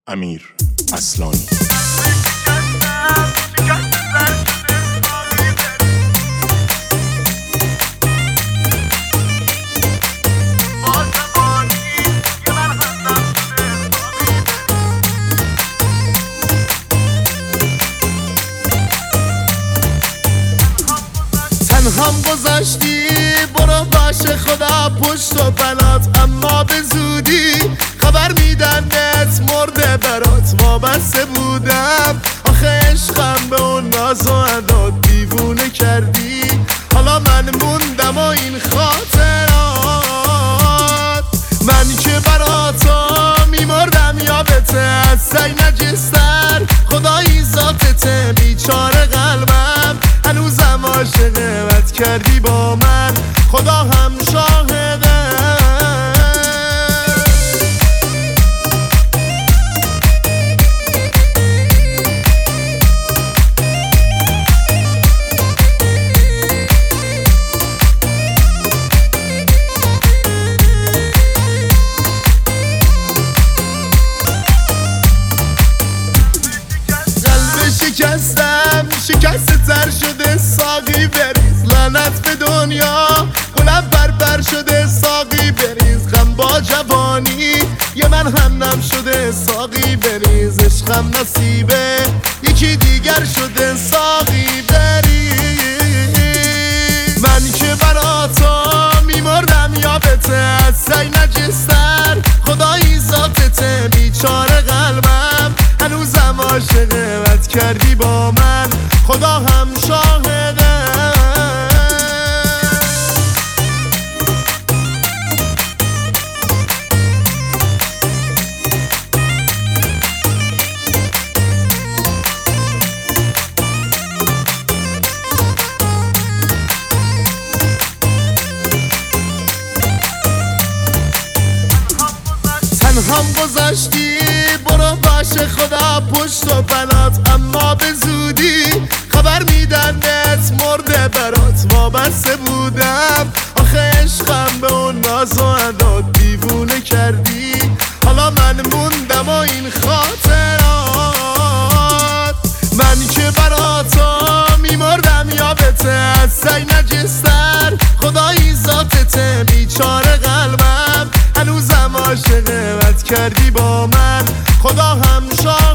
امیر اصلانی. هم گذاشتی برو باشه خدا پشت و بلات، اما به زودی خبر میدنت مرده برات. وابسته بودم آخه عشقم به اون ناز و ادا دیوونه کردی. حالا من موندم و این خاطرات، من که براتا میمردم یادته از سعی نجستر. خدایی ذاتته بیچاره قلبم هنوزم عاشقه، بد کردی با من خدا هم شاهده. شکستم شکست تر شده ساقی بریز، لعنت به دنیا قلب بربر شده ساقی بریز. غم با جوانی یه من هم نم شده ساقی بریز. عشقم نصیبه یکی دیگر شده ساقی بریز. من که براتا میمردم یادته از سعی نجستر. خدایی ذاتته بیچاره قلبم هنوزم عاشقه، بد کردی با من خدا هم شاهده. هم گذاشتی برو باشه خدا پشت و بلات، اما به زودی خبر میدنت مرده برات. وابسته بودم آخه عشقم به اون ناز و ادا دیوونه کردی. حالا من موندم و این خاطرات، من که براتا میمردم یادته از سعی نجستر. خدایی ذاتته بیچاره قلبم هنوزم عاشقه، بد کردی با من خدا هم شاهده.